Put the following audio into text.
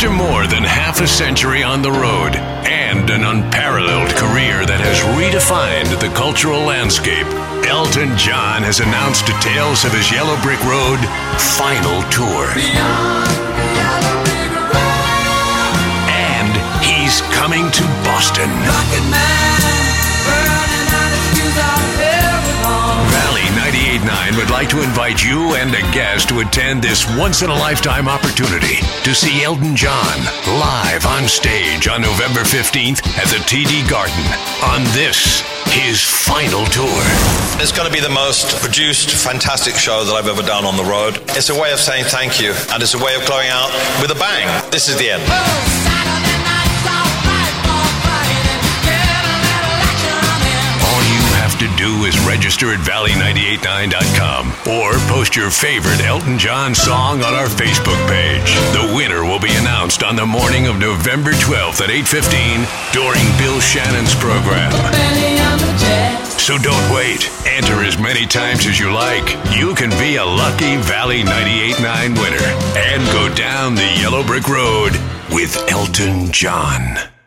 After more than half a century on the road and an unparalleled career that has redefined the cultural landscape, Elton John has announced details of his Yellow Brick Road final tour. And he's coming to Boston. Valley 98.9 would like to invite you and a guest to attend this once-in-a-lifetime opportunity to see Elton John live on stage on November 15th at the TD Garden on this, his final tour. It's going to be the most produced, fantastic show that I've ever done on the road. It's a way of saying thank you, and it's a way of going out with a bang. This is the end. To do is register at valley989.com or post your favorite Elton John song on our Facebook page. The winner will be announced on the morning of November 12th at 8:15 during Bill Shannon's program. So don't wait. Enter as many times as you like. You can be a lucky Valley 98.9 winner and go down the Yellow Brick Road with Elton John.